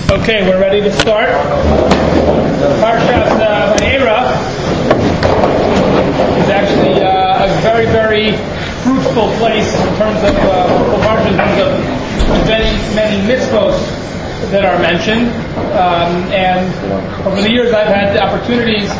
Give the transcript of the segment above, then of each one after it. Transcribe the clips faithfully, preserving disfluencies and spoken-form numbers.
Okay, we're ready to start. Parshat uh, Vayera is actually uh, a very, very fruitful place in terms of uh, fruitful parsha, in terms of many, many mitzvos that are mentioned. Um, and over the years, I've had the opportunities,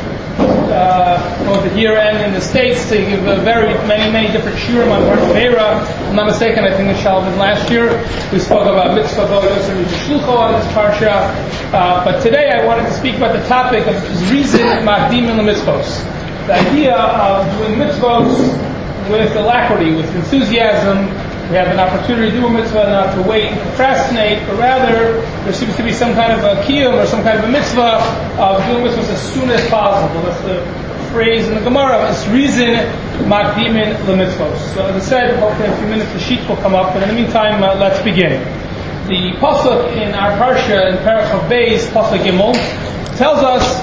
uh, both here and in the States, to give uh, very many, many different shiurim on Parshat Vayera. If I'm not mistaken, I think the Shalom last year we spoke about mitzvah bodos and shlucho on this parsha. Uh, but today I wanted to speak about the topic of zrizin makdim l'mitzvos, the idea of doing mitzvos with alacrity, with enthusiasm. We have an opportunity to do a mitzvah, not to wait and procrastinate, but rather there seems to be some kind of a kiyum or some kind of a mitzvah of doing mitzvahs as soon as possible. That's the phrase in the Gemara. It's reason makdimin l'mitzvos. So as I said, hopefully in a few minutes the sheet will come up, but in the meantime, uh, let's begin. The pasuk in our parsha, in Parach of Beis, pasuk Gimel, tells us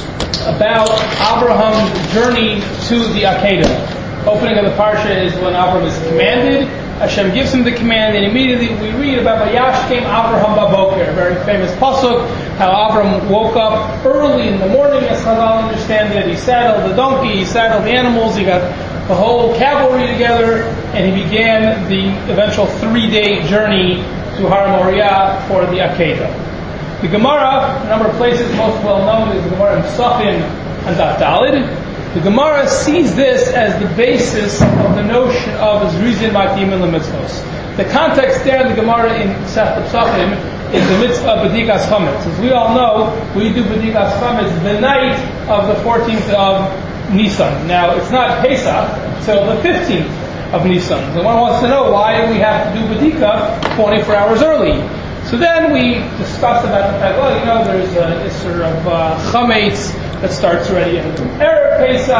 about Abraham's journey to the Akedah. Opening of the parsha is when Abraham is commanded. Hashem gives him the command, and immediately we read about Vayash came Abraham baboker, a very famous pasuk, how Abraham woke up early in the morning, as Chazal understand it. He saddled the donkey, he saddled the animals, he got the whole cavalry together, and he began the eventual three-day journey to Har Moriah for the Akedah. The Gemara, a number of places, most well known is the Gemara in Pesachim and Daf Daled. The Gemara sees this as the basis of the notion of zrizin makdim l'mitzvos. The context there in the Gemara in Sefat Pesachim is the mitzvah of bedikas chametz. As we all know, we do bedikas chametz the night of the fourteenth of Nisan. Now, it's not Pesach till the fifteenth of Nisan. So one wants to know, why do we have to do bedika twenty-four hours early? So then we discussed about the fact, well, you know, there's a issur of uh, chametz that starts already in Erev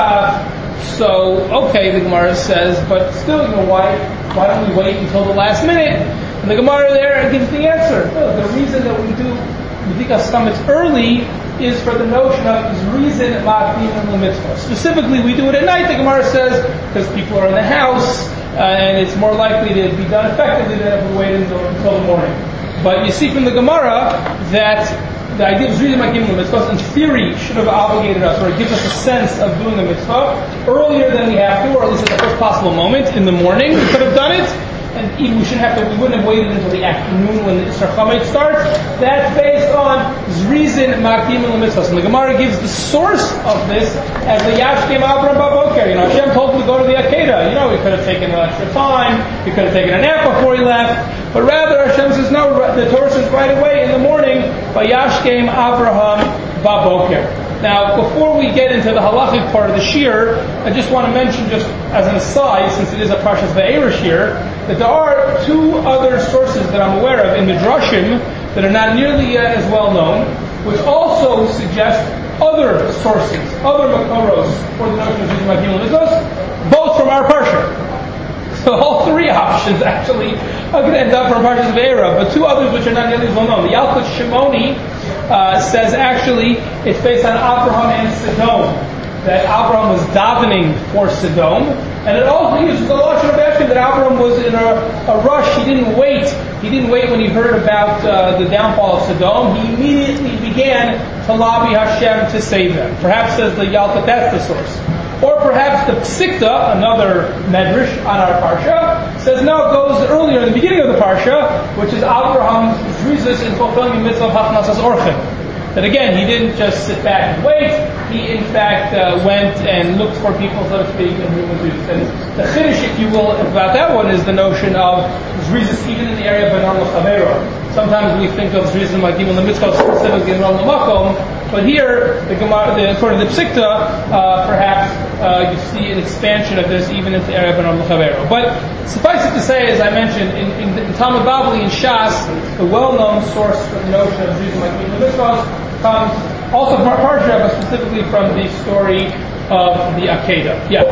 Pesach. So, okay, the Gemara says, but still, you know, why why don't we wait until the last minute? And the Gemara there gives the answer. No, the reason that we do bedikas chametz early is for the notion of zrizin makdim l'mitzvah. Specifically, we do it at night, the Gemara says, because people are in the house, uh, and it's more likely to be done effectively than if we wait until, until the morning. But you see from the Gemara that the idea of zrizin makdim l'mitzvah, in theory, should have obligated us, or it gives us a sense of doing the mitzvah earlier than we have to, or at least at the first possible moment in the morning. We could have done it, and even we shouldn't have to. We wouldn't have waited until the afternoon when the Isser Chametz starts. That's based on zrizin makdim l'mitzvah. And the Gemara gives the source of this as the Yash came Abraham baboker. You know, Hashem told him to go to the Akedah. You know, he could have taken an extra time. He could have taken a nap before he left. But rather, Hashem says, no, the Torah says right away in the morning, Vayash came Abraham baboker. Now, before we get into the halachic part of the shir, I just want to mention, just as an aside, since it is a Parshas Vayera shir, that there are two other sources that I'm aware of in Midrashim that are not nearly as well known, which also suggest other sources, other makoros for the notion of zrizin makdim l'mitzvos, both from our parsha. So all three options actually are going to end up from Parshas Vayera, but two others which are not nearly as well known. The Yalkut Shimoni uh, says actually it's based on Abraham and Sodom, that Abraham was davening for Sodom, and it also uses the lashon of Hashem that Abraham was in a, a rush. He didn't wait. He didn't wait when he heard about uh, the downfall of Sodom. He immediately began to lobby Hashem to save them. Perhaps, says the Yalkut, that's the source. Or perhaps the Psikta, another medrash on our parsha, says no, it goes earlier in the beginning of the parsha, which is Abraham's zrizis in fulfilling the mitzvah of Hachnasas Orchim. That again, he didn't just sit back and wait. He, in fact, uh, went and looked for people, so to speak, and human beings. And the chiddush, if you will, about that one is the notion of zrizis even in the area of Benar L'Chavero. Sometimes we think of zrizis makdim l'mitzvah specifically in Ram L'Makom, but here, the Gemara, the, according to the Psikta, uh, perhaps uh, you see an expansion of this even into the area of Benar L'Chavero. But suffice it to say, as I mentioned, in, in, in Talmud Bavli and Shas, the well-known source for the notion of zrizis makdim l'mitzvah comes also from our parsha, but specifically from the story of the Akedah. Yeah.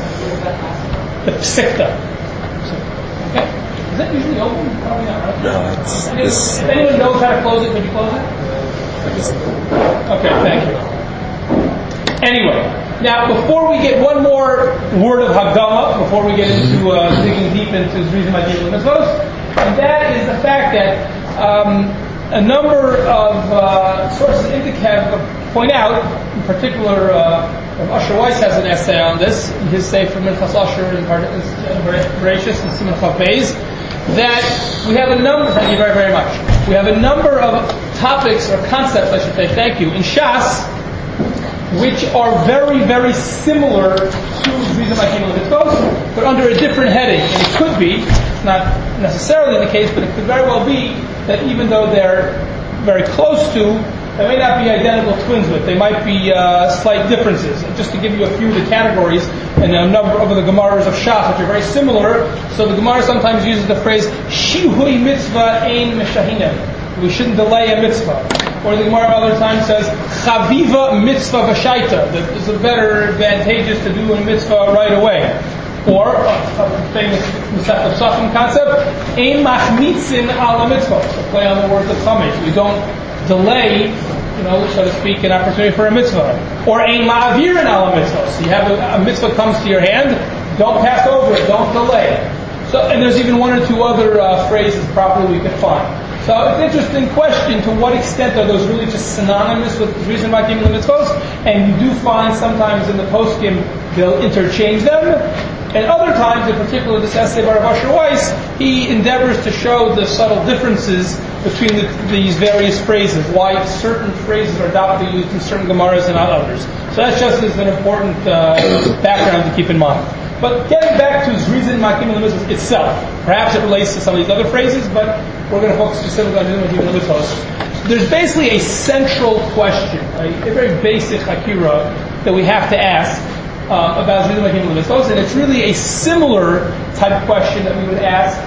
The Psikta. Okay. Is that usually open? Probably not, right? No, it's... If, if anyone knows how to close it, could you close it? Okay, thank you. Anyway, now before we get one more word of Hagdama, before we get into uh, digging deep into zrizin makdim l'mitzvos, and that is the fact that um, a number of uh, sources indicate, point out, in particular, uh, Usher Weiss has an essay on this, his Sefer Minchas Usher in Bereshis and Siman Chav Beis, that we have a number, thank you very, very much, we have a number of topics, or concepts, I should say, thank you, in Shas, which are very, very similar to Zrizim Akim Mitzvos, but under a different heading. And it could be, it's not necessarily the case, but it could very well be that even though they're very close to, they may not be identical twins with. They might be uh, slight differences. And just to give you a few of the categories, and a number of the Gemaras of Shas, which are very similar. So the Gemara sometimes uses the phrase, Shihui mitzvah ein meshahinem. We shouldn't delay a mitzvah. Or the Gemara other times says, Chaviva mitzvah v'shaita. That it's a better advantageous to do a mitzvah right away. Or, a famous Masechet Safim concept, Ein machmitzin ala mitzvah. To play on the words of Chumash. We don't delay, you know, so to speak, an opportunity for a mitzvah. Or Ein ma'avirin ala mitzvah. So you have a, a mitzvah comes to your hand, don't pass over it, don't delay. So, and there's even one or two other uh, phrases probably we could find. So it's an interesting question, to what extent are those really just synonymous with Zrizim Akim Mitzvos? And you do find sometimes in the poskim they'll interchange them. And other times, in particular this essay by Rav Asher Weiss, he endeavors to show the subtle differences between the, these various phrases, why certain phrases are adopted used in certain Gemaras and not others. So that's just as an important uh, background to keep in mind. But getting back to Zrizim Akim Mitzvos itself, perhaps it relates to some of these other phrases, but we're going to focus specifically on Zrizim Akim Mitzvos. There's basically a central question, a, a very basic hakira that we have to ask uh, about Zrizim Akim Mitzvos, and it's really a similar type of question that we would ask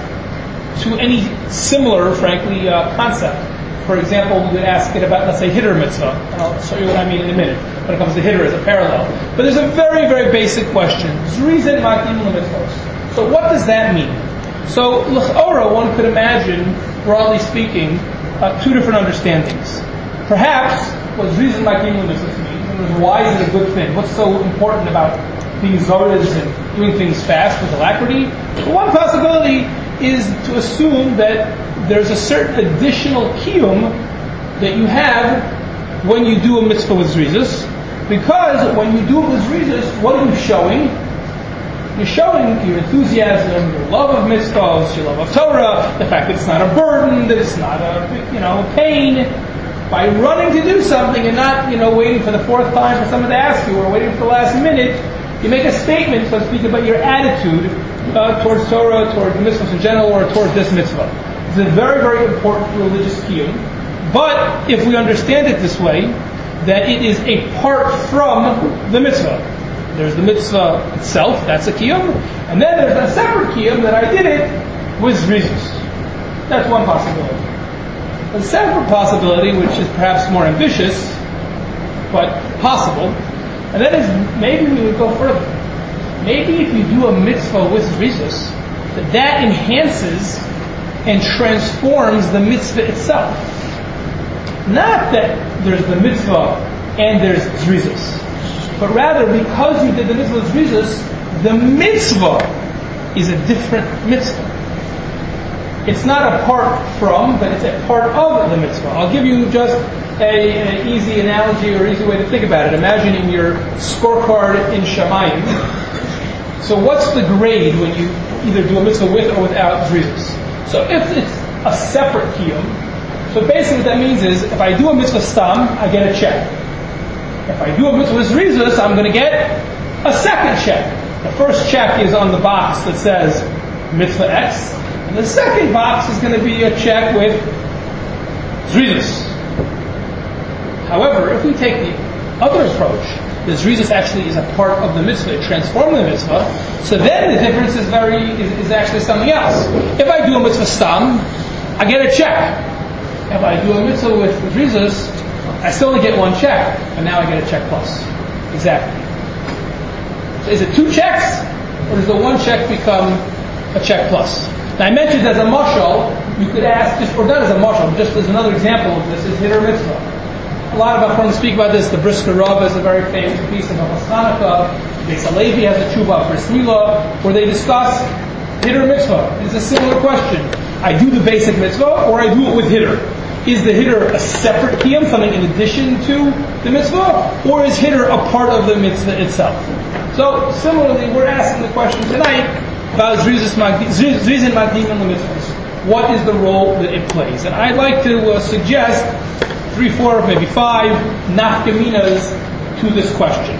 to any similar, frankly, uh, concept. For example, we would ask it about, let's say, Hiddur mitzvah. And I'll show you what I mean in a minute when it comes to Hiddur as a parallel. But there's a very, very basic question. Zrizim Akim Mitzvos. So what does that mean? So, l'chora, one could imagine, broadly speaking, uh, two different understandings. Perhaps what Zrizim Akim Mitzvos means, and why is it a good thing? What's so important about being zoris and doing things fast with alacrity? Well, one possibility is to assume that there's a certain additional kiyum that you have when you do a mitzvah with zrizos, because when you do it with zrizos, what are you showing? You're showing your enthusiasm, your love of mitzvahs, your love of Torah, the fact that it's not a burden, that it's not a, you know, pain. By running to do something and not, you know, waiting for the fourth time for someone to ask you, or waiting for the last minute, you make a statement, so to speak, about your attitude uh, towards Torah, towards the mitzvahs in general, or towards this mitzvah. It's a very, very important religious kiyum. But if we understand it this way, that it is a part from the mitzvah. There's the mitzvah itself, that's a kiyum, and then there's a separate kiyum that I did it with zrizos. That's one possibility. The second possibility, which is perhaps more ambitious, but possible, and that is maybe we would go further. Maybe if you do a mitzvah with zrizos, that that enhances and transforms the mitzvah itself. Not that there's the mitzvah and there's zrizos, but rather because you did the mitzvah with zrizos, the mitzvah is a different mitzvah. It's not a part from, but it's a part of the mitzvah. I'll give you just a, an easy analogy or easy way to think about it. Imagining your scorecard in Shamayim. So what's the grade when you either do a mitzvah with or without zrizos? So if it's a separate kiyum, so basically what that means is, if I do a mitzvah stam, I get a check. If I do a mitzvah with zrizos, I'm going to get a second check. The first check is on the box that says mitzvah X, and the second box is going to be a check with zrizos. However, if we take the other approach, the zrizos actually is a part of the mitzvah, it transforms the mitzvah, so then the difference is very is, is actually something else. If I do a mitzvah stam, I get a check. If I do a mitzvah with zrizos, I still only get one check, and now I get a check plus. Exactly. So is it two checks, or does the one check become a check plus? Now I mentioned as a mashal, you could ask, just, or not as a mashal, just as another example of this, is Hiddur mitzvah. A lot of Achronim speak about this. The Brisker Rav is a very famous piece of Hilchos Chanukah. Beis Halevi has a tshuva for Bris Milah, where they discuss Hiddur mitzvah. It's a similar question. I do the basic mitzvah, or I do it with Hiddur. is the hitter a separate kiyum, something in addition to the mitzvah, or is hitter a part of the mitzvah itself? So similarly, we're asking the question tonight about zrizin magdim and the mitzvahs. What is the role that it plays? And I'd like to uh, suggest three, four, maybe five nafkaminas to this question.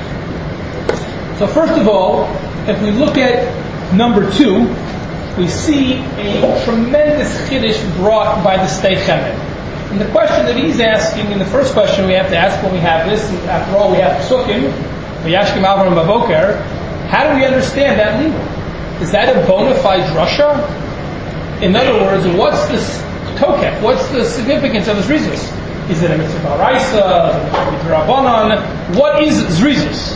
So first of all, if we look at number two, we see a tremendous chiddush brought by the Sdei Chemed. And the question that he's asking, in the first question we have to ask when we have this, and after all we have Psukim, V'yashkim Avram Baboker, how do we understand that limud? Is that a bona fide drasha? In other words, what's the tokef? What's the significance of the zrizus? Is it a mitzvah baraisa? Is it a mitzvah rabbanon? What is zrizus?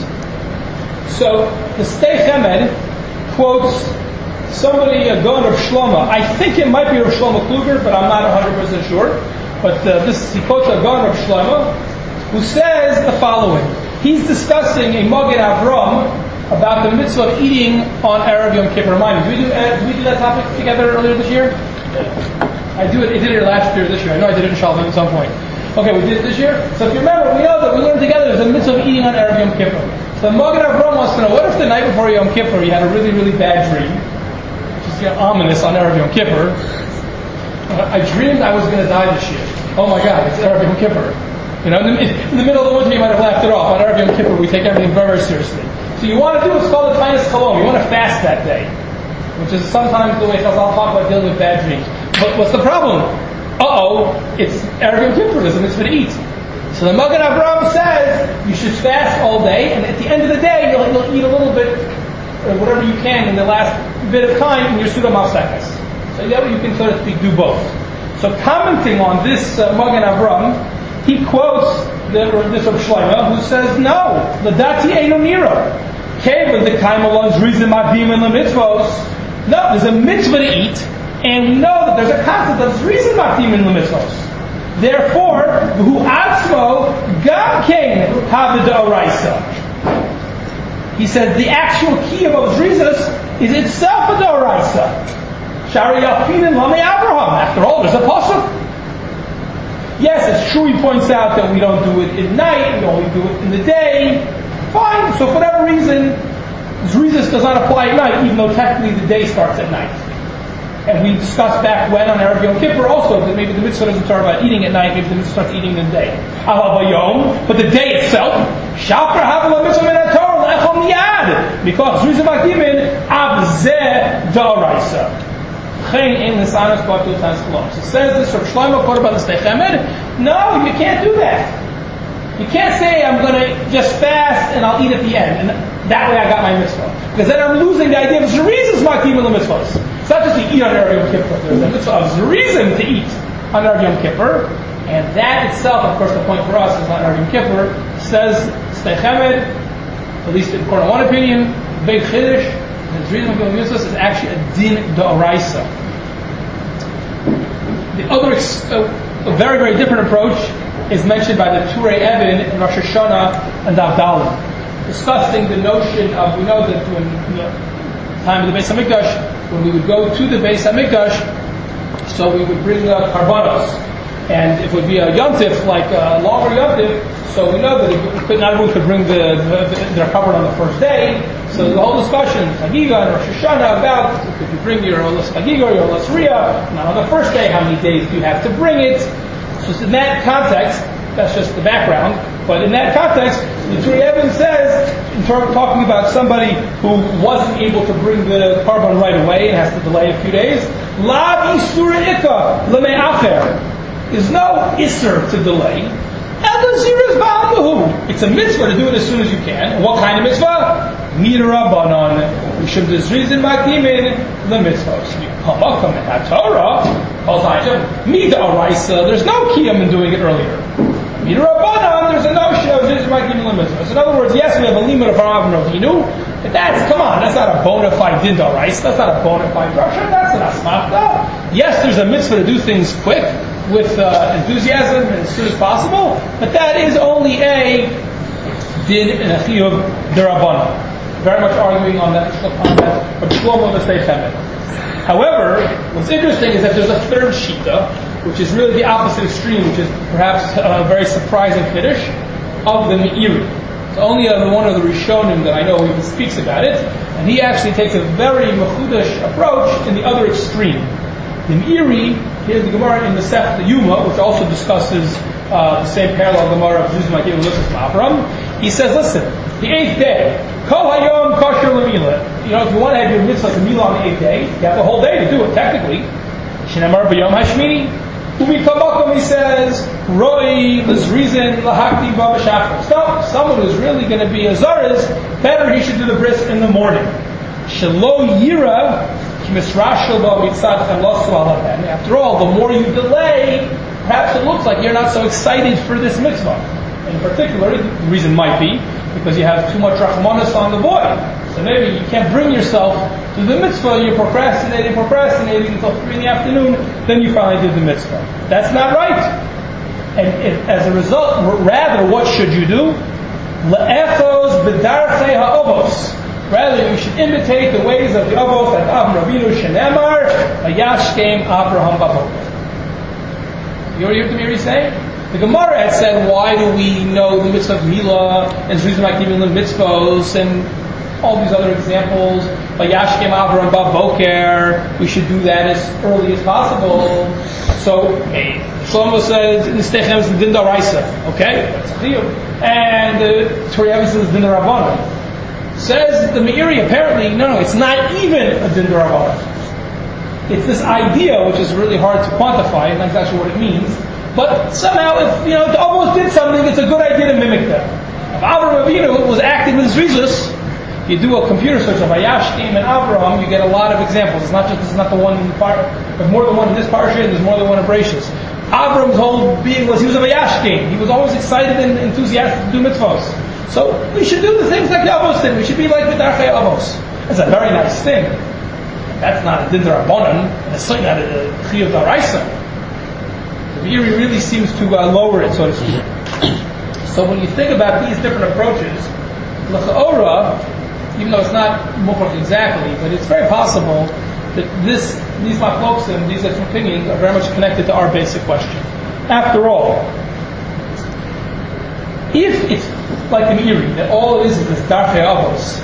So the Sdei Chemed quotes somebody, a Gaon of Shlomo. I think it might be Rav Shlomo Kluger, but I'm not one hundred percent sure. But uh, this he quotes a Gaon of Shlomo, who says the following. He's discussing a Magen Avram about the mitzvah of eating on Erev Yom Kippur. Remind me, did we do, uh, did we do that topic together earlier this year? I do it. I did it last year, this year. I know I did it in Shalom at some point. Okay, we did it this year. So if you remember, we know that we learned together there's a mitzvah of eating on Erev Yom Kippur. So Magen Avram wants to know, what if the night before Yom Kippur you had a really, really bad dream, which is, you know, ominous on Erev Yom Kippur. I dreamed I was going to die this year. Oh my God, it's Erev Yom Kippur. You know, in the, in the middle of the winter you might have laughed it off. On Erev Yom Kippur we take everything very, very seriously. So you want to do what's called a Tainus Chalom. You want to fast that day, which is sometimes the way Chazal talk about dealing with bad dreams. But what's the problem? Uh-oh, it's Erev Yom Kippur, there's a mitzvah to eat. So the Magen Avram says you should fast all day, and at the end of the day you'll, you'll eat a little bit, or whatever you can in the last bit of time in your Suda Mafsekas. So yeah, you can, so to speak, do both. So commenting on this uh, Magen Avram, he quotes the, this Rav Shlomo, who says, no, l'dati eino nira. Keva the kaimalon zrizim magdim and the mitzvos. No, there's a mitzvah to eat, and we know that there's a concept of zrizim magdim and the mitzvos. Therefore, who atzmo gam kein haved oraisa. He said the actual key of zrizis is itself a d'oraisa. Shari Yalpin and Lami Abraham. After all, there's a pasuk. Yes, it's true, he points out that we don't do it at night, we only do it in the day. Fine, so for whatever reason, Zrizis does not apply at night, even though technically the day starts at night. And we discussed back when on Erev Yom Kippur also that maybe the mitzvah doesn't start about eating at night, maybe the mitzvah starts eating in the day. But the day itself, Shafar Havla Mitzvah Min HaTorah L'echol Miyad, because Zrizim Akimin Avzeh D'Oraisa. So says this Rav Shlomo quoted by the Sdei Chemed. No, you can't do that. You can't say I'm going to just fast and I'll eat at the end, and that way I got my mitzvah. Because then I'm losing the idea of zerizim magdim and the mitzvahs. It's not just to eat on Erev Yom Kippur. There's a mitzvah of zerizim to eat on Erev Yom Kippur, and that itself, of course, the point for us is on Erev Yom Kippur. Says Sdei Chemed, at least according to one opinion, big chiddush. The zerizim magdim and mitzvahs is actually a din d'oraisa. The other, uh, a very, very different approach is mentioned by the Turei Even in Rosh Hashanah and Daf Daled, discussing the notion of, we know that when, you know, time of the Beis HaMikdash, when we would go to the Beis HaMikdash, so we would bring uh, karbanos, and it would be a yontif, like a longer yontif, so we know that it could, not everyone could bring the, the, the, their carbon on the first day. So the whole discussion, Chagiga and Rosh Hashanah, about could you bring your Olas Chagiga or your Olas Riyah, now on the first day, how many days do you have to bring it? So in that context, that's just the background, but in that context, the Turei Even says, in terms of talking about somebody who wasn't able to bring the carbon right away and has to delay a few days, Lav Isur Ika Lemei Acher. There's no Isur to delay. It's a mitzvah to do it as soon as you can. And what kind of mitzvah? Midrabanan. Mishum dezrizin magdimin the mitzvahs. Hamakam and HaTorah calls item mid'oraisa. There's no kiyum in doing it earlier. Midrabanan. There's a notion of dezrizin magdimin the mitzvahs. In other words, yes, we have a limit of Rav Ravinu, but that's come on. That's not a bona fide din d'oraisa. That's not a bona fide drasha. That's an asmachta. Yes, there's a mitzvah to do things quick, with uh, enthusiasm and as soon as possible, but that is only a din and a chiyuv d'Rabbanan. Very much arguing on that on that from Shlomo the Sdei Chemed. However, what's interesting is that there's a third shita which is really the opposite extreme, which is perhaps a very surprising Kiddush, of the Meiri. It's only uh, one of the Rishonim that I know even speaks about it, and he actually takes a very mechudash approach in the other extreme. The Meiri, here's the Gemara in the Sefta Yuma, which also discusses uh, the same parallel Gemara of Zuzim Agil Lukas Mavram. He says, listen, the eighth day, Kol Hayom Kosher Lamila. You know, if you want to have your mitzvah to Mila on the eighth day, you have the whole day to do it, technically. Shinamar B'Yom Hashmini. Ubi Kabakom, he says, Roi Lizrizin Lahakti Baba Shachar. So, someone who's really going to be a Zaris, better he should do the bris in the morning. Shelo Yira, After all, the more you delay, perhaps it looks like you're not so excited for this mitzvah. In particular, the reason might be because you have too much rachmanis on the boy. So maybe you can't bring yourself to the mitzvah, you're procrastinating, procrastinating until three in the afternoon, then you finally did the mitzvah. That's not right. And if, as a result, rather, what should you do? Le'echos b'darchei ha'ovos. Rather, you should imitate the ways of the avos that Avram Rabinu Shenemar, Vayashkem Abraham Baboker. You already heard the Meiri say? The Gemara had said, why do we know the mitzvah of Mila and Zrizim like even the mitzvahs and all these other examples? Vayashkem Abraham Baboker. We should do that as early as possible. So, hey, Shlomo says, Nistechem is the Din D'Oraisa. Okay? That's clear. And the Torah says Din D'Rabbanan. Says the Meiri, apparently, no, no, it's not even a Din D'Rabbanan. It's this idea, which is really hard to quantify, and that's actually what it means. But somehow, if you know, if the Avos did something, it's a good idea to mimic them. If Avraham Avinu was active in Zrizus, if you do a computer search of Vayashkem and Avraham, you get a lot of examples. It's not just this is not the one in the par. There's more than one in this parsha, and there's more than one in Bereshis. Avraham's whole being was he was a Vayashkem. He was always excited and enthusiastic to do mitzvahs. So we should do the things like the Avos did. We should be like the Darchei Avos. That's a very nice thing. That's not a Din D'Rabbanan, and it's certainly not a Chiyuv D'Oraisa. The Meiri really seems to uh, lower it, so to speak. So when you think about these different approaches, L'cha'ora, even though it's not Mufrach exactly, but it's very possible that this, these machloksim, these different opinions, are very much connected to our basic question. After all, if it's like the Meiri, that all it is is this Darchei Avos,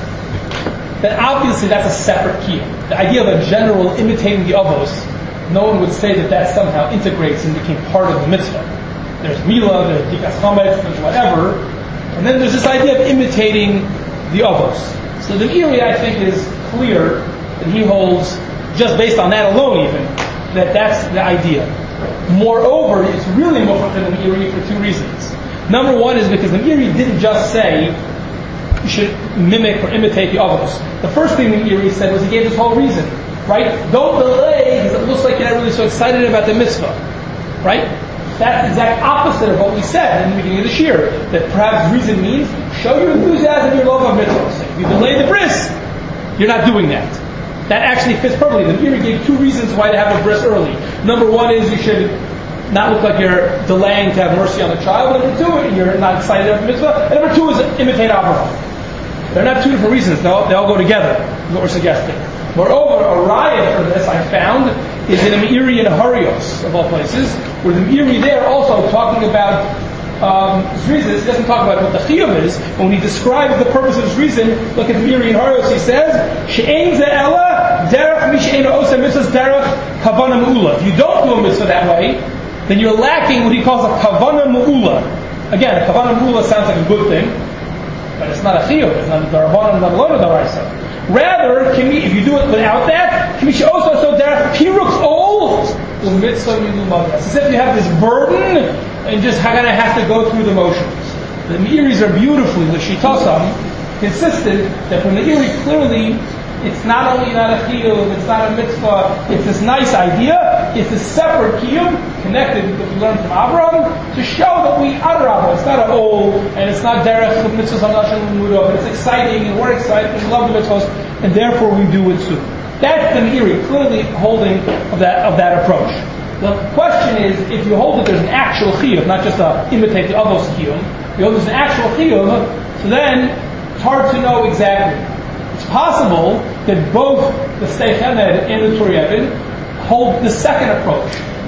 then obviously that's a separate kiyum. The idea of a general imitating the Avos, no one would say that that somehow integrates and became part of the mitzvah. There's Mila, there's Dikas Chametz, there's whatever, and then there's this idea of imitating the Avos. So the Meiri, I think, is clear that he holds, just based on that alone even, that that's the idea. Moreover, it's really mufrach in the Meiri for two reasons. Number one is because the Meiri didn't just say you should mimic or imitate the Avos. The first thing the Meiri said was he gave this whole reason, right? Don't delay because it looks like you're not really so excited about the mitzvah, right? That's the exact opposite of what we said in the beginning of the shir, that perhaps reason means show your enthusiasm, your love of mitzvahs. If you delay the bris, you're not doing that. That actually fits perfectly. The Meiri gave two reasons why to have a bris early. Number one is you should not look like you're delaying to have mercy on the child. Number two, you're not excited about the mitzvah. And number two is imitate Abraham. They're not two different reasons. They all, they all go together, is what we're suggesting. Moreover, a riot for this I found is in the Meiri and Harios, of all places, where the Meiri there also talking about um, Zrizis. He doesn't talk about what the Chiyuv is, but when he describes the purpose of Zrizin, look at the Meiri and Harios, he says, She'ein ze'ela derech mi she'ein osa mitzvahs derech kavana me'ula. If you don't do a mitzvah that way, then you're lacking what he calls a kavana me'ula. Again, a kavana me'ula sounds like a good thing, but it's not a chiyuv, it's not a d'Rabbanan, not a lo d'Oraisa. Rather, can we, if you do it without that, can we also so derech piruk's old u'mitzvah milumadas. As if you have this burden and just kind of have to go through the motions. The Meiris are beautifully, the Shitosam, consistent that from the Meiri clearly it's not only not a chiyuv, it's not a mitzvah, it's this nice idea, it's a separate chiyuv connected with what we learned from Abraham to show that we honor Abraham. It's not an old, and it's not derech of mitzvahs hamnashim l'mudo, but it's exciting, and we're excited, and we love the mitzvahs, and therefore we do it too. That's the Meiri, clearly holding of that of that approach. The question is, if you hold that there's an actual chiyuv, not just a imitate the avos chiyuv, you hold there's an actual chiyuv, so then it's hard to know exactly. It's possible that both the Sdei Chemed and the Turei Even hold the second approach,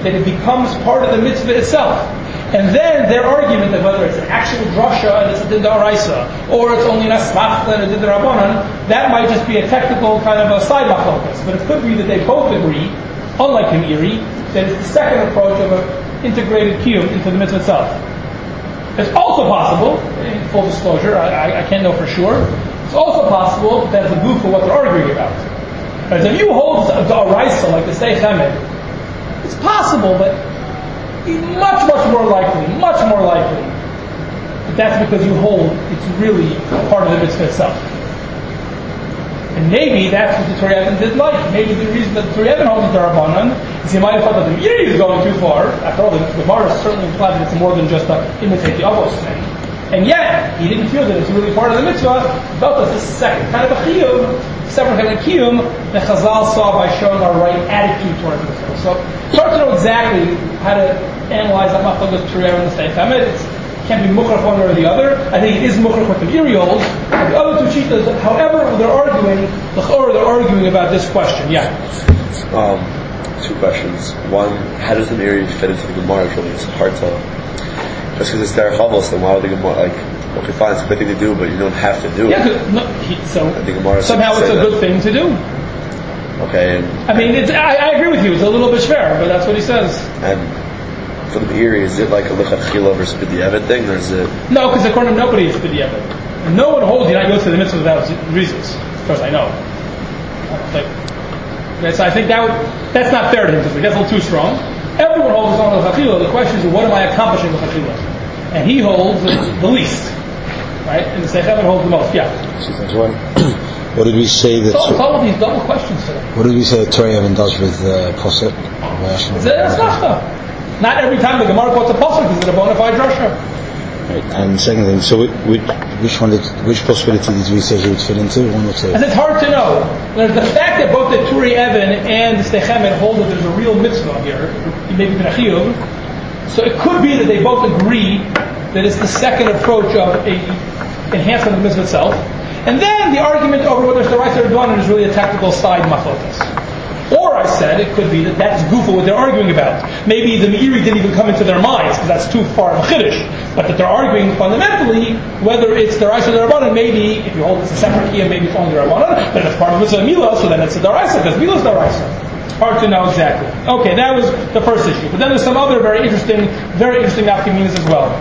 that it becomes part of the mitzvah itself. And then their argument that whether it's an actual drasha and it's a din d'oraisa, or it's only an asmachta and a din d'rabbanan, that might just be a technical kind of a side machlokas. But it could be that they both agree, unlike in Iri, that it's the second approach of an integrated kiyum into the mitzvah itself. It's also possible, in full disclosure, I, I, I can't know for sure, it's also possible that it's a goof for what they're arguing about. But if you hold the oraisa like the Sdei Chemed, it's possible, but much, much more likely, much more likely, that that's because you hold it's really part of the mitzvah itself. And maybe that's what the Torah Evan did like. Maybe the reason that the Torah Evan holds the Darabanan is he might have thought that the Meiri is going too far. After all, the Gemara certainly implies that it's more than just to imitate the Avos thing. And yet, he didn't feel that it's really part of the mitzvah. He felt that this is second kind of a chiyum, separate kind of kiyum, that Chazal saw by showing our right attitude towards the mitzvah. So, it's hard to know exactly how to analyze that machlokas Torah and the Sdei Chemed. It can't be mukhrach one way or the other. I think it is mukhrach with the Meiri holds. The other two shitas, however, they're arguing, the Chor, they're arguing about this question. Yeah. Um, two questions. One, how does the Meiri fit into the Gemara? Really, it's hard to. Just because it's Derech Avos, then why would the Gemara, like, okay, fine, it's a good thing to do, but you don't have to do yeah, it. No, he, so somehow it's a that. good thing to do. Okay. And, I mean, it's, I, I agree with you. It's a little bit fair, but that's what he says. And for the Meiri, is it like a lichatchila versus b'diavad thing, or is it? No, because according to nobody, it's b'diavad. No one holds you not go to the mitzvah without reasons, as far as I know. Like, that's, I think that would, that's not fair to him. That's a little too strong. Everyone holds his own lichatchila. The question is, what am I accomplishing with lichatchila? And he holds the least, right? And the Sdei Chemed holds the most. Yeah. What did we say that? So, it's all of these double questions today. What did we say that Torah Evan does with uh, posuk? It's an asmachta. Not every time the Gemara quotes a pasuk is it a bona fide drasha. Right. And second thing, so which, which one did, which possibility did we say he would fit into? One or two? And it's hard to know. There's the fact that both the Turi Evan and the Sdei Chemed hold that there's a real mitzvah here, maybe even a chiyuv. So it could be that they both agree that it's the second approach of a enhancement of the mitzvah itself. And then the argument over whether it's the right or the wrong is really a technical side machlokas. Or I said it could be that that's goofy what they're arguing about. Maybe the Meiri didn't even come into their minds because that's too far of a chiddush. But that they're arguing fundamentally whether it's the Raisa or the Rabbanan. Maybe if you hold it's a separate kiyum, maybe it's only the Rabbanan. But if it's part of it's a Milah, so then it's the Daraisa because Milah is the Daraisa. Hard to know exactly. Okay, that was the first issue. But then there's some other very interesting, very interesting nafkaminas as well.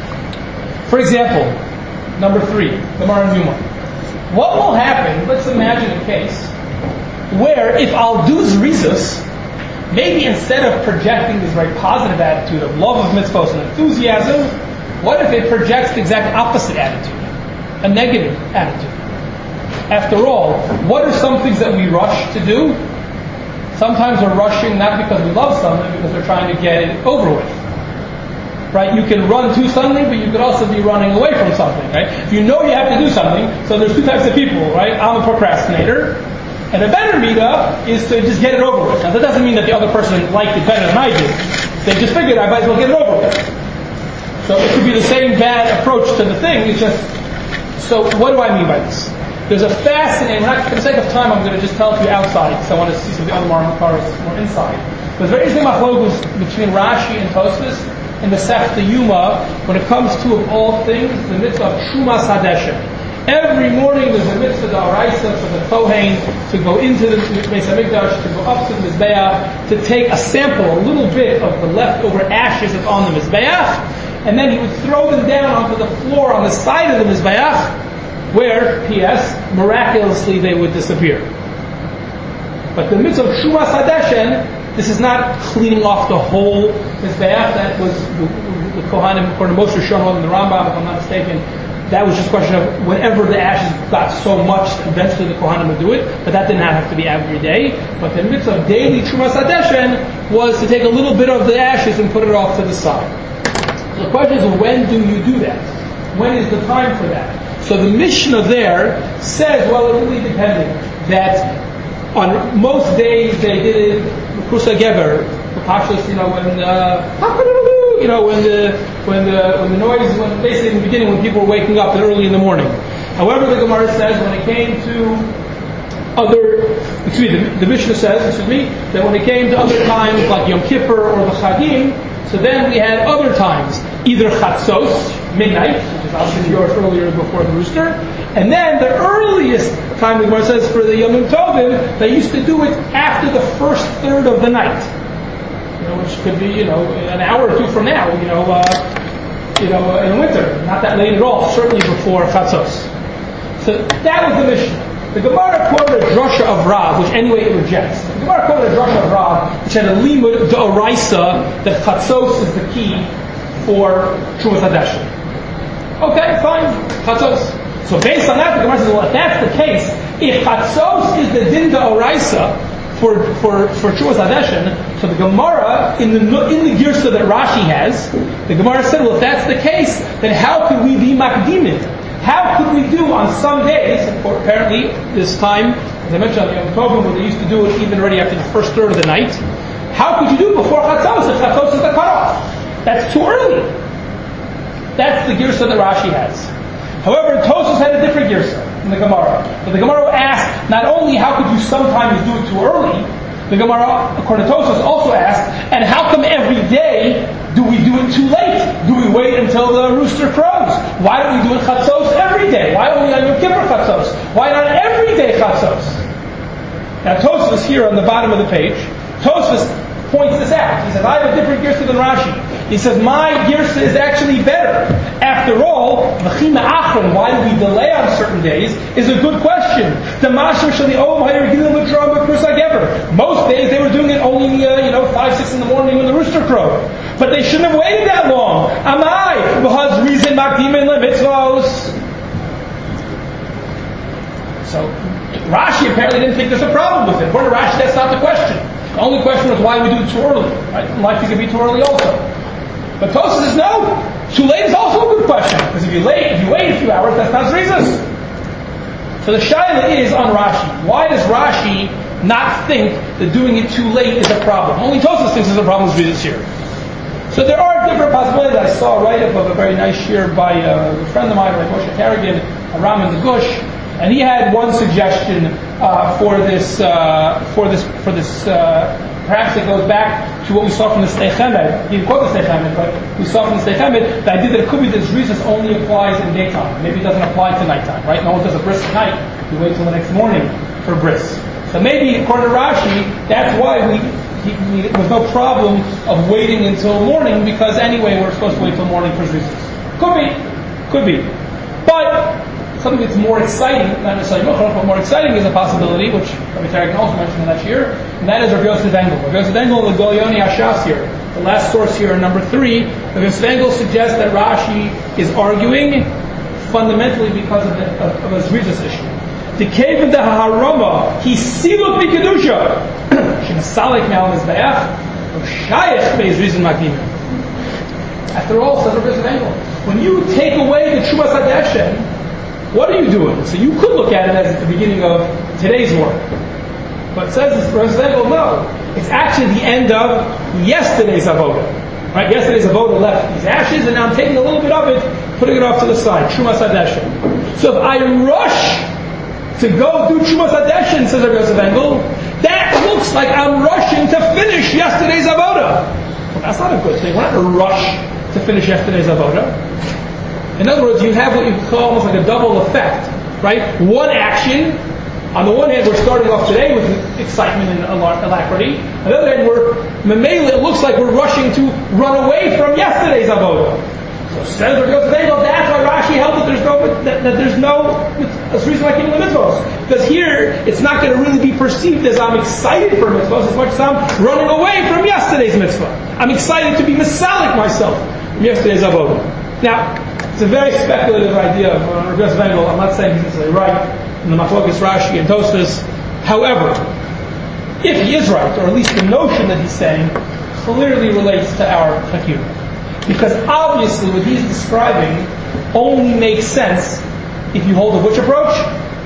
For example, number three, the Gemara in Yuma. What will happen? Let's imagine a case where if I'll do zrizus, maybe instead of projecting this very positive attitude of love of mitzvahs and enthusiasm, what if it projects the exact opposite attitude, a negative attitude? After all, what are some things that we rush to do? Sometimes we're rushing not because we love something, because we're trying to get it over with. Right? You can run to something, but you could also be running away from something. Right? If you know you have to do something, so there's two types of people. Right? I'm a procrastinator. And a better meetup is to just get it over with. Now that doesn't mean that the other person liked it better than I did. They just figured I might as well get it over with. So it could be the same bad approach to the thing. It's just, so what do I mean by this? There's a fascinating, for the sake of time I'm going to just tell it to you outside because I want to see some of the other Marmaras more inside. There's very interesting machlokes between Rashi and Tosfos in the Sefta Yuma when it comes to, of all things, the mitzvah of Shumas Hadeshem. Every morning there's a mitzvah d'oraisa for the Kohen to go into the Beis Hamikdash, to go up to the Mizbeach, to take a sample, a little bit of the leftover ashes that's on the Mizbeach, and then he would throw them down onto the floor on the side of the Mizbeach, where, P S, miraculously they would disappear. But the mitzvah of Shumas Hadeshen, this is not cleaning off the whole Mizbeach. That was the, the Kohanim, according to Moshe Shonol and the Rambam, if I'm not mistaken. That was just a question of whenever the ashes got so much, eventually the Kohanim would do it, but that did not have to be every day. But the mitzvah of daily Trumas Hadeshen was to take a little bit of the ashes and put it off to the side. So the question is, when do you do that? When is the time for that? So the Mishnah there says, well, it really depended. That on most days they did it, Kusa Geber, Pashas, you know, when, uh, you know, when the, when the, when the noise, when basically in the beginning when people were waking up early in the morning. However, the Gemara says when it came to other, excuse me, the, the Mishnah says, excuse me, that when it came to other times like Yom Kippur or the Chagim, so then we had other times, either Chatzos, midnight, which is obviously yours earlier before the rooster, and then the earliest time the Gemara says for the Yom Tovim, they used to do it after the first third of the night, you know, which could be, you know, an hour or two from now, you know, uh, you know, in the winter, not that late at all, certainly before Chatzos. So that was the Mishnah. The Gemara quoted a drasha of Rav, which anyway it rejects. The Gemara quoted a drasha of Rav, which had a limud d'oraisa that chatzos is the key for Trumas Hadeshin. Okay, fine, chatzos. So based on that, the Gemara says, well, if that's the case, if chatzos is the din d'oraisa for for for Trumas Hadeshin, so the Gemara in the in the girsa that Rashi has, the Gemara said, well, if that's the case, then how could we be makdimim? How could we do on some days, apparently this time, as I mentioned on Yom Tovim, where they used to do it even already after the first third of the night, how could you do it before Chatzos if Chatzos is the cutoff? That's too early. That's the girsa that Rashi has. However, Tosfos had a different girsa in the Gemara. But the Gemara asked, not only how could you sometimes do it too early, the Gemara, according to Tosfos, also asked, and how come every day do we do it too late? Do we wait until the rooster crows? Why don't we do it chatzos every day? Why only on Yom Kippur chatzos? Why not every day chatzos? Now Tosfos here on the bottom of the page, Tosfos points this out. He says, I have a different girsa than Rashi. He says, my girsa is actually better. After all, v'chima achron, why do we delay on certain days, is a good question. Most days they were doing it only, uh, you know, five, six in the morning when the rooster crowed. But they shouldn't have waited that long. Amai, because reason makdimin lemitzvos. So Rashi apparently didn't think there's a problem with it. According to Rashi, that's not the question. The only question was why we do it too early. Right? Life could be too early also. But Tosfos says no. Too late is also a good question. Because if you late, if you wait a few hours, that's not reasons. So the shaila is on Rashi. Why does Rashi not think that doing it too late is a problem? Only Tosfos thinks there's a problem with this here. So there are different possibilities. I saw a write-up of a very nice shir by a friend of mine, like Moshe Kerrigan, Ram in the Gush, and he had one suggestion uh, for this, uh, for this, for this. Uh, perhaps it goes back to what we saw from the Sdei Chemed. He didn't quote the Sdei Chemed, but we saw from the Sdei Chemed the idea that it could be that this reason only applies in daytime. Maybe it doesn't apply to nighttime, right? No one does a bris at night. You wait till the next morning for bris. So maybe, according to Rashi, that's why we. He, he, there was no problem of waiting until morning, because anyway we're supposed to wait till morning for reasons. Could be, could be. But something that's more exciting, not necessarily muchach, but more exciting is a possibility, which Rabbi Tarek also mentioned in that year, and that is Rabbi Yosef Engel. Rabbi Yosef Engel, the Golyoni Hashas here, the last source here, number three, Rabbi Yosef Engel suggests that Rashi is arguing fundamentally because of, the, of, of his reasons issue. The cave of the Harama, he siluk b'kedusha. Shemasalik me'al mizbeach, or shayach be'ez reason makdimim. After all, says Rabbi Yosef Engel, when you take away the Trumas Hadeshin, what are you doing? So you could look at it as the beginning of today's work. But says Rabbi Yosef Engel, no. It's actually the end of yesterday's avoda. Right? Yesterday's avoda left these ashes, and now I'm taking a little bit of it, putting it off to the side. Trumas Hadeshin. So if I rush to go do Trumas Hadeshin, says Rabbi Yosef Engel, that looks like I'm rushing to finish yesterday's avoda. Well, that's not a good thing. We're not in a rush to finish yesterday's avoda. In other words, you have what you call almost like a double effect, right? One action. On the one hand, we're starting off today with excitement and alacrity. On the other hand, we're memela. It looks like we're rushing to run away from yesterday's avoda. So says Rabbi Yosef Engel, that's why Rashi held that there's no that, that there's no that's reason like giving the mitzvahs. Because here it's not going to really be perceived as I'm excited for mitzvahs as much as I'm running away from yesterday's mitzvah. I'm excited to be misalik myself from yesterday's avodah. Now, it's a very speculative idea of uh, Rabbi Yosef Engel. I'm not saying he's necessarily right in the Machlokas Rashi and Tosfos. However, if he is right, or at least the notion that he's saying clearly relates to our chakir. Because obviously what he's describing only makes sense if you hold a which approach?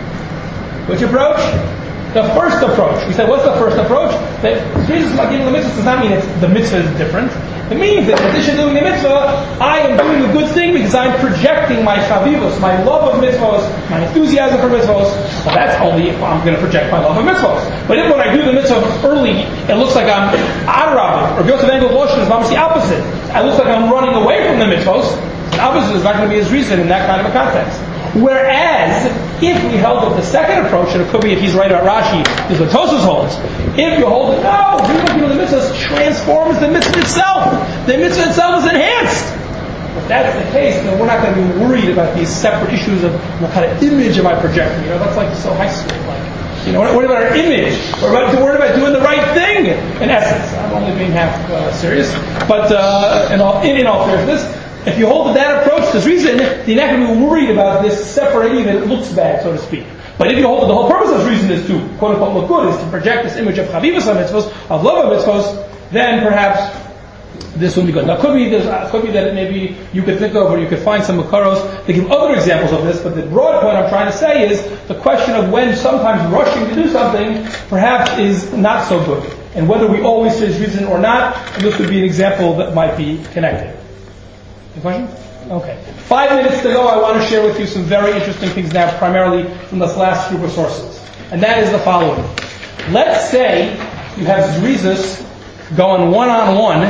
Which approach? The first approach. We said, what's the first approach? That Jesus is not giving the mitzvah does not mean it's, the mitzvah is different. It means that in addition to doing the mitzvah, I am doing a good thing because I'm projecting my chavivos, my love of mitzvahs, my enthusiasm for mitzvahs. Well, that's only if I'm going to project my love of mitzvahs. But if when I do the mitzvah early, it looks like I'm adrabah, or Yosef Engel Loshen is obviously opposite. It looks like I'm running away from the mitzvahs. And obviously there's not going to be his reason in that kind of a context. Whereas, if we held with the second approach, and it could be if he's right about Rashi, is what Tosfos holds. If you hold it, no, doing the mitzvah transforms the mitzvah itself. The mitzvah itself is enhanced. If that's the case, then we're not going to be worried about these separate issues of what kind of image am I projecting. You know, that's like so high school. Like, you know, we're not worried about our image. We're about, worried about doing the right thing. In essence, I'm only being half uh, serious, but uh, in all in, in all seriousness. If you hold to that approach, there's reason, you're not going to be worried about this separating that it looks bad, so to speak. But if you hold to the whole purpose of this reason is to, quote unquote, look good, is to project this image of chavivos mitzvos, of love of mitzvos, then perhaps this would be good. Now, it could be, it could be that it maybe you could think of, or you could find some makaros that give other examples of this, but the broad point I'm trying to say is the question of when sometimes rushing to do something perhaps is not so good. And whether we always say this reason or not, and this would be an example that might be connected. Question? Okay. Five minutes to go. I want to share with you some very interesting things now, primarily from this last group of sources. And that is the following. Let's say you have zrizas going one-on-one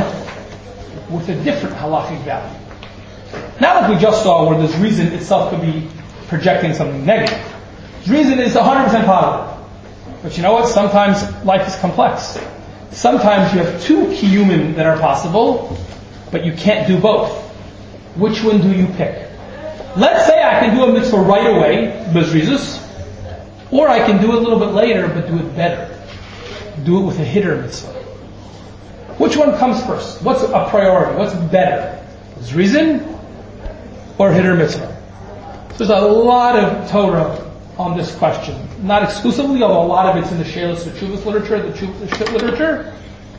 with a different halachic value. Not like we just saw where the zrizin itself could be projecting something negative. Zrizin is one hundred percent positive. But you know what? Sometimes life is complex. Sometimes you have two kiyumin that are possible, but you can't do both. Which one do you pick? Let's say I can do a mitzvah right away, bezrizus, or I can do it a little bit later, but do it better. Do it with a hitter mitzvah. Which one comes first? What's a priority? What's better? Zrizin or hitter mitzvah? There's a lot of Torah on this question. Not exclusively, although a lot of it's in the Shelos V'Tshuvos literature, the Shuvah literature.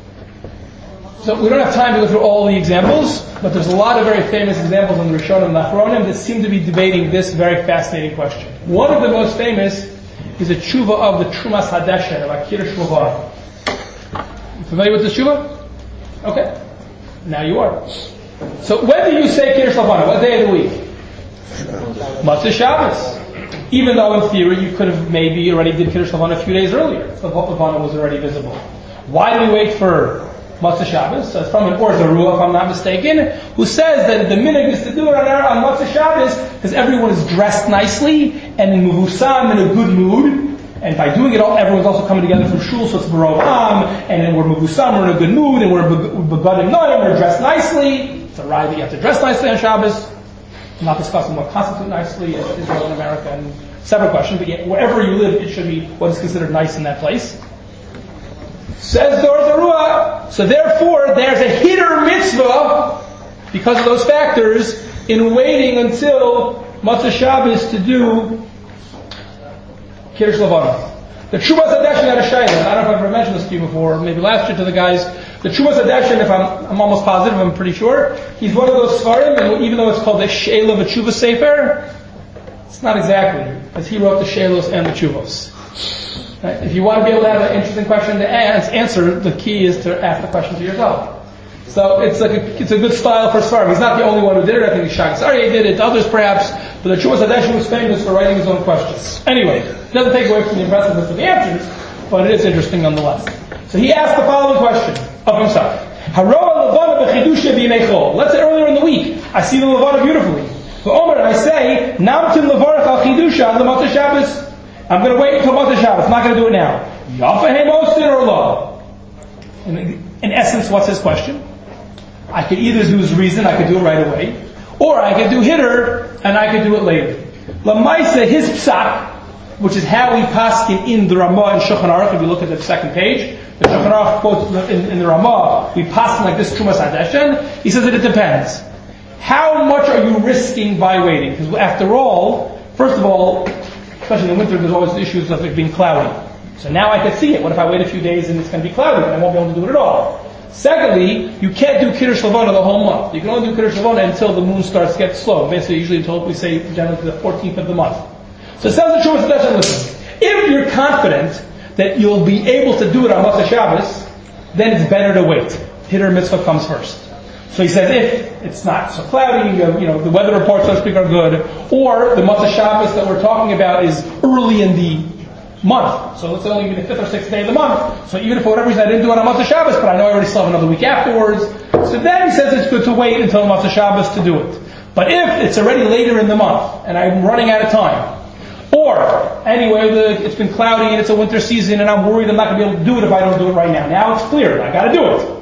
So we don't have time to go through all the examples, but there's a lot of very famous examples in the Rishonim and the Achronim that seem to be debating this very fascinating question. One of the most famous is a tshuva of the Trumas Hadeshen of Akira Shlovar. You familiar with this tshuva? Okay. Now you are. So when do you say Kiddush Levana? What day of the week? Motzei Shabbos. Even though in theory you could have maybe already did Kiddush Levana a few days earlier. The Levana was already visible. Why do we wait for Motzei Shabbos? So it's from an Or Zarua, if I'm not mistaken, who says that the minhag is to do it on, on Motzei Shabbos because everyone is dressed nicely and in muvusam, in a good mood. And by doing it all, everyone's also coming together from shul, so it's Barov Am, and then we're muvusam, we're in a good mood, and we're begadim noim, we're dressed nicely. It's a right that you have to dress nicely on Shabbos. I'm not discussing what constitutes nicely in Israel and America, and separate question, but yet wherever you live, it should be what is considered nice in that place. Says the Or Zarua, so therefore there's a hitter mitzvah because of those factors in waiting until Motzei Shabbos to do Kiddush Levana. The Trumas Hadeshen had a shayla. I don't know if I've ever mentioned this to you before, maybe last year to the guys. The Trumas Hadeshen, if I'm, I'm almost positive, I'm pretty sure, he's one of those Sfarim, and even though it's called the Sheila V'Tshuva Sefer, it's not exactly, because he wrote the Sheilos and the Tshuvos. Right? If you want to be able to have an interesting question to answer, the key is to ask the question to yourself. So it's like a, it's a good style for Sfarim. He's not the only one who did it. I think Shag Aryeh did it, others perhaps, but the Trumas Hadeshen was famous for writing his own questions. Anyway, it doesn't take away from the impressiveness of the answers, but it is interesting nonetheless. So he asked the following question of himself. Let's say earlier in the week, I see the Levana beautifully. So Omer, I say, Namtin Levarach al Chidusha on the Motzei Shabbos. I'm going to wait until Motzei Shabbos. I'm not going to do it now. Yafahem Osin or lo? In, in essence, what's his question? I could either do his reason, I could do it right away, or I could do hitter, and I could do it later. Lamaisa, his psak, which is how we paskin in the Ramah and Shulchan Aruch. If you look at the second page, the Shulchan Aruch quotes in, in the Ramah, we paskin like this Trumas Hadeshen. He says that it depends. How much are you risking by waiting? Because after all, first of all, especially in the winter, there's always issues of it being cloudy. So now I can see it. What if I wait a few days and it's going to be cloudy and I won't be able to do it at all? Secondly, you can't do Kiddush Levana the whole month. You can only do Kiddush Levana until the moon starts to get slow. Basically, usually until we say generally the fourteenth of the month. So it says the Trumas Hadeshen, listen, if you're confident that you'll be able to do it on Motzei Shabbos, then it's better to wait. Hitter mitzvah comes first. So he says if it's not so cloudy, you know, you know the weather reports, so to speak, are good, or the Motzei Shabbos that we're talking about is early in the month. So let's say only the fifth or sixth day of the month. So even if for whatever reason I didn't do it on Motzei Shabbos, but I know I already still have another week afterwards, so then he says it's good to wait until Motzei Shabbos to do it. But if it's already later in the month and I'm running out of time, or anyway, the, it's been cloudy and it's a winter season and I'm worried I'm not going to be able to do it if I don't do it right now. Now it's clear, I got to do it.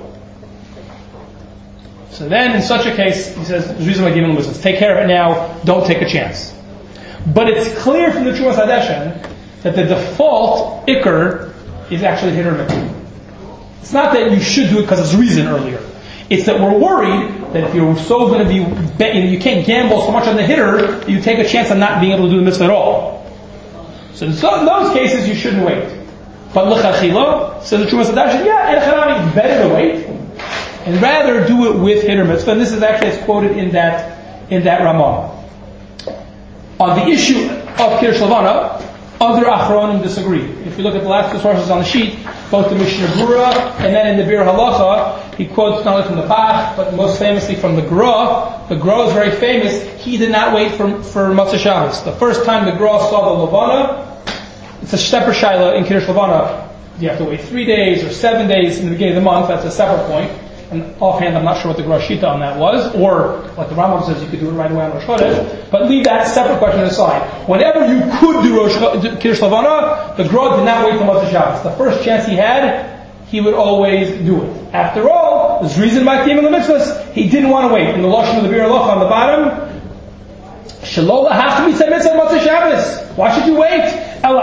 So then, in such a case, he says, the reason why giving him was take care of it now, don't take a chance. But it's clear from the Trumas Hadeshen that the default ikr is actually hit or miss. It's not that you should do it because it's reason earlier. It's that we're worried that if you're so going to be, you know, you can't gamble so much on the hitter, that you take a chance of not being able to do the mitzvah at all. So in, so in those cases, you shouldn't wait. But l'chachila, says the Trumas Hadeshen, yeah, it's better to wait. And rather do it with hit or mitzvah. And this is actually it's quoted in that in that Ramah. On the issue of Kiddush Levana, other Achronim disagree. If you look at the last two sources on the sheet, both the Mishnah Brura and then in the Bir Halacha, he quotes not only from the Pach, but most famously from the Gra. The Gra is very famous. He did not wait for for Motzei Shabbos. The first time the Gra saw the Levana, it's a Shteper Shaila in Kiddush Levana. You have to wait three days or seven days in the beginning of the month. That's a separate point. And offhand, I'm not sure what the Gra Shita on that was, or like the Rambam says, you could do it right away on Rosh Chodesh. But leave that separate question aside. Whenever you could do Rosh Kiddush Levana, the Gra did not wait for Motzei Shabbos. The first chance he had, he would always do it. After all, there's reason by Kiyum the mitzvahs. He didn't want to wait. In the Lashon of the Bir Halacha on the bottom, Shalola has to be said mitzvah Motzei Shabbos. Why should you wait?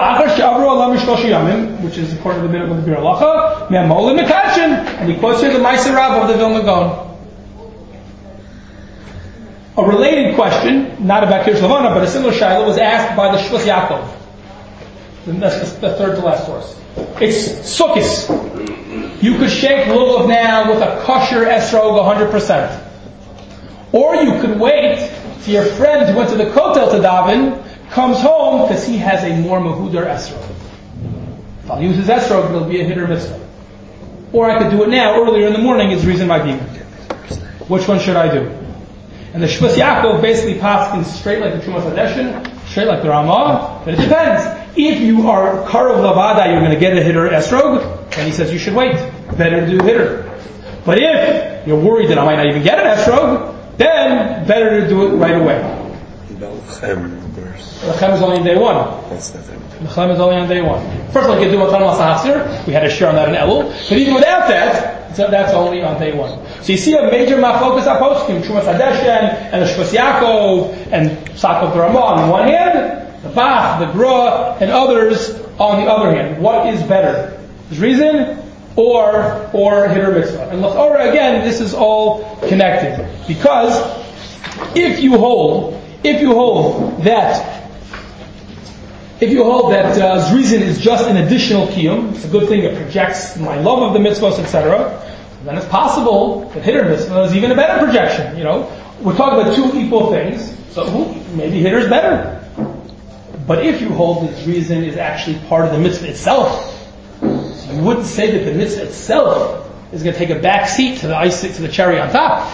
Which is according to the minute of the Bir Halacha, and he quotes here the Ma'aser Rav of the Vilna Gaon. A related question, not about Kiddush Levana, but a similar shaila was asked by the Shvus Yaakov. That's the third to last source. It's Sukkos. You could shake lulav now with a kosher esrog one hundred percent. Or you could wait till your friend who went to the kotel to daven comes home because he has a more mahudar esrog. If I'll use his esrog, it'll be a hit or mitzvah. Or I could do it now, earlier in the morning, is reason by demon. Which one should I do? And the Shvus Yaakov basically passes straight like the Trumas Hadeshen, straight like the Ramah, but it depends. If you are Karov Lavada, you're going to get a hitter esrog, then he says you should wait. Better to do hitter. But if you're worried that I might not even get an esrog, then better to do it right away. Lechem is only on day one. Lechem is only on day one. First of all, you can do Matan Masahasir. We had a share on that in Elul. But even without that, that's only on day one. So you see a major machlokas aposkim, Trumas Hadeshen, and the Shvus Yaakov, and Sakov the Ramah on the one hand, the Bach, the Gra, and others on the other hand. What is better? Is reason or or hit or mitzvah? And L'chora, again, this is all connected. Because if you hold If you hold that, if you hold that uh, Zrizin is just an additional kiyum, it's a good thing, it projects my love of the mitzvahs, et cetera, then it's possible that hitter mitzvah is even a better projection. You know, we're talking about two equal things, so maybe hitter is better. But if you hold that Zrizin is actually part of the mitzvah itself, so you wouldn't say that the mitzvah itself is going to take a back seat to the ice to the cherry on top.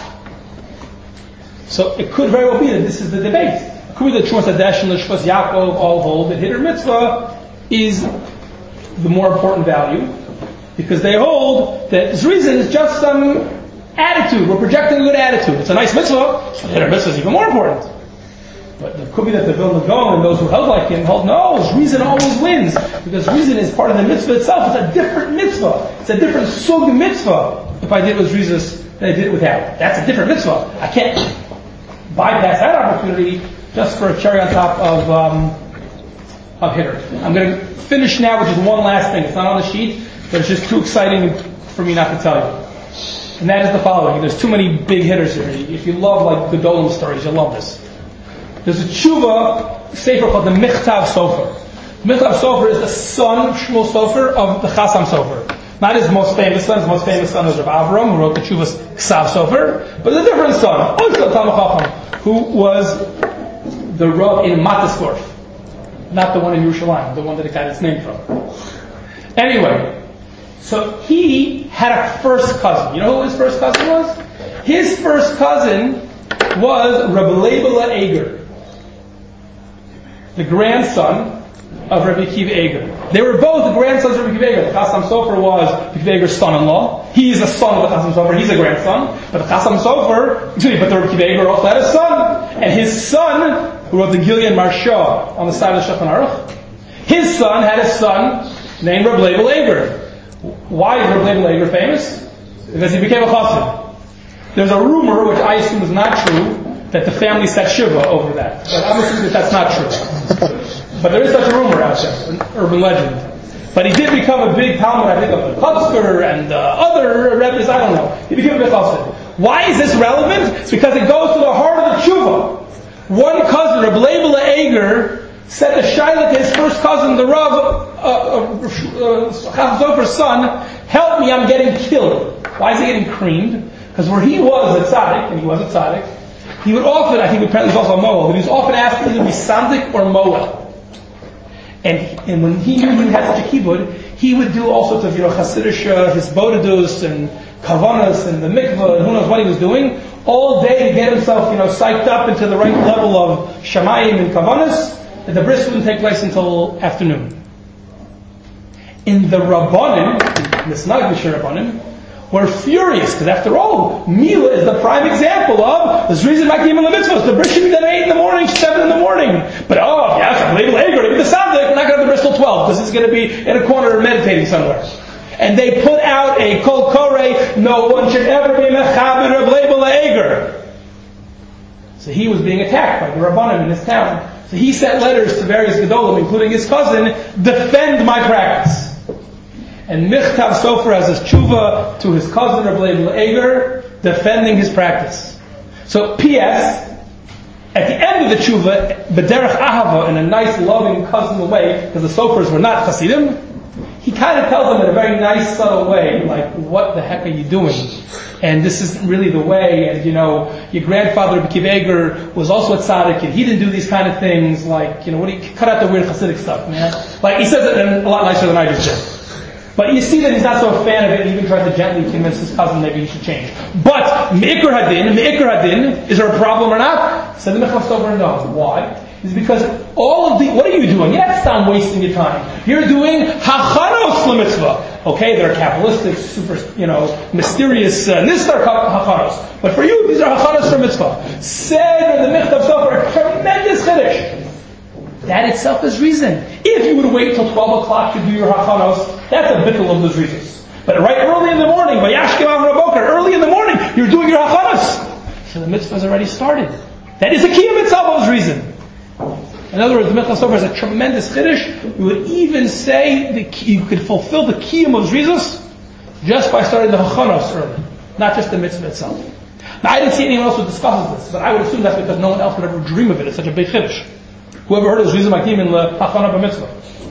So it could very well be that this is the debate. It could be that Trumas Hadeshen and Shvus Yaakov all hold that hit or mitzvah is the more important value, because they hold that Zrizin is just some attitude. We're projecting a good attitude. It's a nice mitzvah. So hit or mitzvah is even more important. But it could be that the Vilna Gaon and those who held like him hold, no, Zrizin always wins, because Zrizin is part of the mitzvah itself. It's a different mitzvah. It's a different sug mitzvah. If I did it with Zrizin than I did it without. That's a different mitzvah. I can't bypass that opportunity just for a cherry on top of um, of hitter. I'm going to finish now with just one last thing. It's not on the sheet, but it's just too exciting for me not to tell you. And that is the following. There's too many big hitters here. If you love like Gedolim stories, you'll love this. There's a tshuva sefer called the Michtav Sofer. Michtav Sofer is the son, Shmuel Sofer, of the Chasam Sofer. Not his most famous son. His most famous son was Rav Avram, who wrote the Tshuvas Ksav Sofer, but a different son, also Talmud Chacham, who was the Rav in Mattisdorf, not the one in Yerushalayim, the one that it got its name from. Anyway, so he had a first cousin. You know who his first cousin was? His first cousin was Rabbi Leibele Eger, the grandson of Rabbi Akiva Eger. They were both the grandsons of Rabbi Akiva Eger. The Chassam Sofer was Rabbi Akiva Eger's son-in-law. He is a son of the Chassam Sofer. He's a grandson. But the Chassam Sofer, excuse me, but the Rabbi Akiva Eger also had a son. And his son, who wrote the Gilyon Marsha on the side of the Shulchan Aruch, his son had a son named Rabbi Leibele Eger. Why is Rabbi Leibele Eger famous? Because he became a chassid. There's a rumor, which I assume is not true, that the family set shiva over that. But I'm assuming that that's not true. But there is such a rumor out there, an urban legend. But he did become a big Talmud, I think, of the Kutzker and uh, other rebbes, I don't know. He became a big chassid. Why is this relevant? It's because it goes to the heart of the tshuva. One cousin, Rabbi Leibele Eger, said the Shaila to his first cousin, the Rav, uh, uh, Chassam Sofer's son, help me, I'm getting killed. Why is he getting creamed? Because where he was a tzaddik, and he was a tzaddik, he would often, I think apparently he was also a Moel, but he was often asked either to be Sandik or Moel. And, and when he knew he had such a kibbud, he would do all sorts of, you know, Hasidish, uh, his bodedus and kavanas and the mikvah and who knows what he was doing, all day to get himself, you know, psyched up into the right level of shamayim and kavanas, that the bris wouldn't take place until afternoon. In the Rabbanim, the Snag B'Shir Rabbanim, were furious, because after all, Mila is the prime example of the Zrizim Makim and the mitzvahs. The bris should be done at eight in the morning, seven in the morning. But oh, yes, I'm labeled Eger, to be the Sabbath, we're not going to have the bris till twelve, because he's going to be in a corner meditating somewhere. And they put out a kol koreh, no one should ever be mechaber of Leibele Eger. So he was being attacked by the Rabbanim in his town. So he sent letters to various Gedolim, including his cousin, defend my practice. And Michtav Sofer has his tshuva to his cousin, Rabbi Leibele Eger, defending his practice. So, P S, at the end of the tshuva, B'derech Ahava, in a nice, loving, cousinly way, because the Sofers were not Hasidim, he kind of tells them in a very nice, subtle way, like, what the heck are you doing? And this isn't really the way, and you know, your grandfather, Rabbi Akiva Eger, was also a tzaddik, and he didn't do these kind of things, like, you know, what do you, cut out the weird Hasidic stuff, man. Like, he says it a lot nicer than I just did. But you see that he's not so a fan of it, and even tries to gently convince his cousin maybe he should change. But, Me'ikr Hadin, Me'ikr Hadin, is there a problem or not? Said the Michtav Sofer, no. Why? It's because all of the, what are you doing? You're not stop wasting your time. You're doing Hachanos l'mitzvah. Okay, they're Kabbalistic, super, you know, mysterious, uh, Nistar Hachanos. But for you, these are Hachanos for mitzvah. Said the Michtav Sofer, a tremendous chiddush. That itself is reason. If you would wait till twelve o'clock to do your hachanos, that's a bittul of those reasons. But right early in the morning, vayashkem avraboker, early in the morning, you're doing your hachanos. So the mitzvah has already started. That is a kiyum itself of his reason. In other words, the Michtav Sofer is a tremendous chiddush. You would even say that you could fulfill the kiyum of his reasons just by starting the hachanos early, not just the mitzvah itself. Now, I didn't see anyone else who discusses this, but I would assume that's because no one else would ever dream of it. It's such a big chiddush. Whoever heard of this Zrizim Makim in the Hachana B'Mitzvah?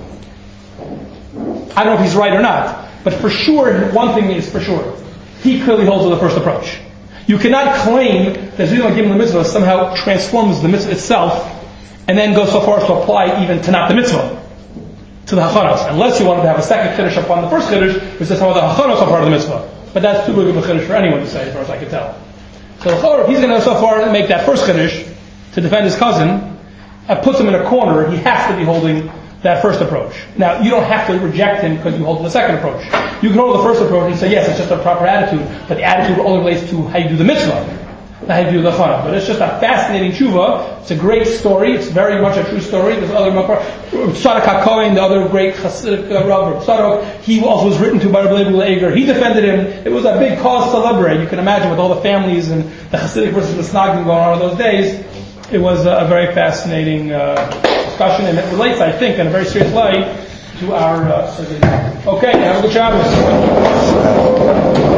I don't know if he's right or not, but for sure, one thing is for sure. He clearly holds to the first approach. You cannot claim that Zrizim Makim in the Mitzvah somehow transforms the Mitzvah itself and then goes so far as to apply even to not the Mitzvah, to the Hachanos. Unless you wanted to have a second Chiddush upon the first Chiddush, which says how the Hachanos are part of the Mitzvah. But that's too big of a Chiddush for anyone to say, as far as I can tell. So he's going to go so far and make that first Chiddush to defend his cousin, and puts him in a corner, he has to be holding that first approach. Now, you don't have to reject him because you hold the second approach. You can hold the first approach and say, yes, it's just a proper attitude, but the attitude only relates to how you do the mitzvah, not how you do the chana. But it's just a fascinating tshuva. It's a great story. It's very much a true story. There's other, Tzadok HaKohen, the other great Hasidic uh, Rav Tzadok, he also was written to by Rabbi Leibele Eger. He defended him. It was a big cause to liberate. You can imagine with all the families and the Hasidic versus the Snagim going on in those days. It was a very fascinating uh, discussion, and it relates, I think, in a very serious way to our uh, okay, have a good Shabbos.